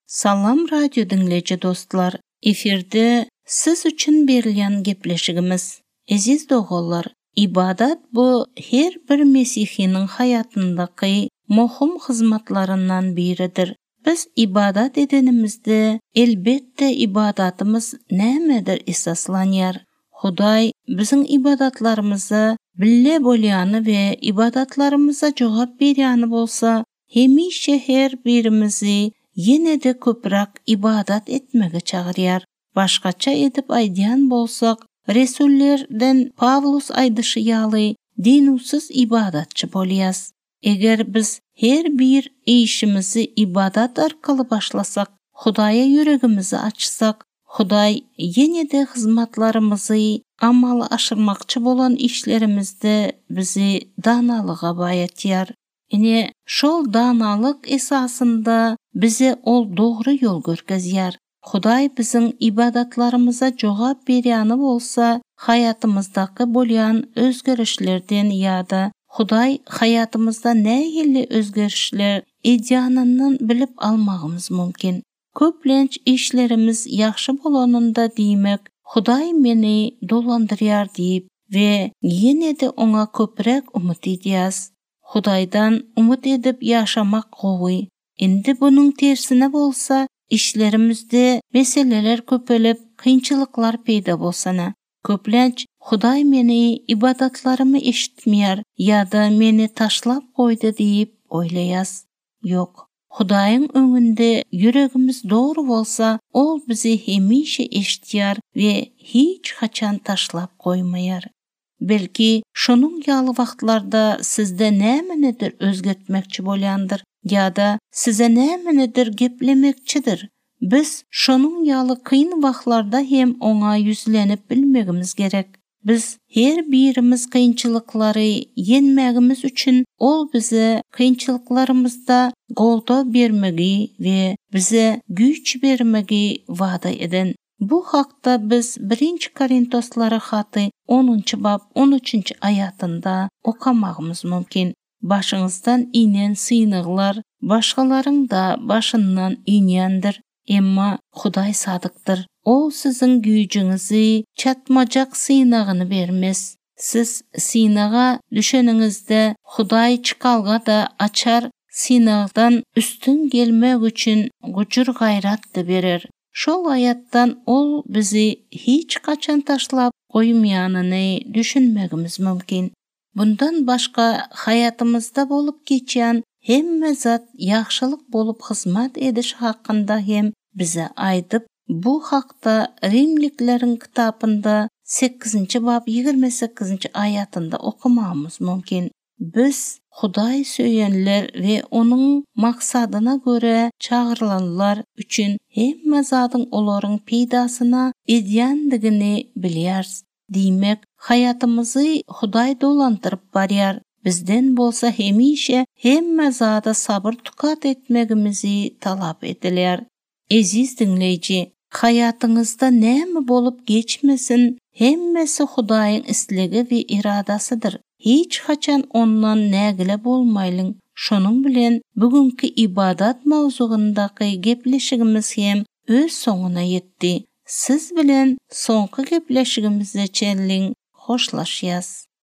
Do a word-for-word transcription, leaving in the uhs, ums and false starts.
Salam radyo dinleyici dostlar. Efirde siz üçün berilyan gepleşigimiz. Aziz doğullar, ibadat bu her bir mesihinin hayatındaki muhim hizmetlarından biridir. Biz ibadat edenimizde elbette ibadatımız nemedir esaslanýar. Huday bizim ibadatlarımızı bille bolýany ve ibadatlarımıza jogap berýany bolsa, hemişe her birimizi yine de köprak ibadat etmege çagyrýar. Başgaça edip aýdýan bolsak, Resullerden Pavlus aýdyşy ýaly dinusiz ibadatçy bolýas. Eger biz her bir işimizi ibadat arkaly başlasak, Hudaýa yüregimizi açsak, Hudaý yine de hizmetlarımızı amaly aşyrmakçy bolan işlerimizde bizi danalyga baýatýar. Ine şol danalyk esasında bize ol dogry yol görkezýär. Hudaý bizim ibadatlarımıza jogap berýany bolsa, hayatımızdaky bolýan özgerişlerden ýa-da Hudaý hayatımızda nähili özgerişler edýänini bilip almagymız mümkin. Köplenç işlerimiz ýaxşy bolanynda diýmek, Hudaý meni dolandyrýar diýip we ýene de oňa köprek umut edýäs. Hudaýdan umut edip ýaşamak gowy. Endi bunyň tersine bolsa, işlerimizde meseleler köpelip, kynçylyklar peýda bolsana. Köplenç Hudaý meni ibadatlarymy eşitmeýär ýa-da meni taşlap goýdy diýip oýlaýas. Ýok. Hudaýyň öňünde yüregimiz dogry bolsa, ol bizi hemişe eşitýär we hiç haçan taşlap goýmaýar. Belki şonuň ýaly wagtlarda sizde nämenedir özgertmekçi bolýandyr ýa-da size nämenedir geplemekçidir. Biz şonuň ýaly kyn wagtlarda hem oňa yüzlenip bilmegimiz gerek. Biz her birimiz kynçylyklary ýenmegimiz üçin ol bize kynçylyklarymyzda golda bermegi we bize güç bermegi wada eden. Bu hakda biz birinci Korintoslara haty onunçy bab on üçinçi ayatynda okamagymız mümkin. Başyňyzdan inen synyglar başgalaryň da başyndan inýändir. Emma Hudaý sadykdyr. O sizin güýjüňizi çatmajak synagyny bermez. Siz synaga düşeniňizde Hudaý çykalga da açar, synagdan üstün gelmek üçin güjür gaýratdy berer. Şol ayattan ol bizi hiç kaçan taşlap goýmaýanyny düşünmegimiz mümkin. Bundan başka hayatımızda bolup geçýän hemme zat ýaxşylyk bolup hizmet ediş hakynda hem bize aýdyp, bu hakda Rimlikleriň kitapynda sekizinci bab ýygrimi sekizinci ayatynda okumamız mümkin. Biz Hudaý söýenler we onuň maksadyna göre çağırılanlar üçin hemme zadyň olaryň peýdasyna edýändigini bilýärs. Diýmek, hayatymyzy Hudaý dolandyryp barýar. Bizden bolsa hemişe hemme zada sabır tukat etmegimizi talap edilýär. Aziz dinleyici, hayatyňyzda näme bolup geçmesin, hemmesi Hudaýyň isligi we iradasydyr. Hiç haçan ondan nägile bolmaýlyň. Şonuň bilen bugünkü ibadat mawzuğyndaky gepleşigimiz hem öz soňuna ýetdi. Siz bilen soňky gepleşigimizde çenliň hoşlaşýas.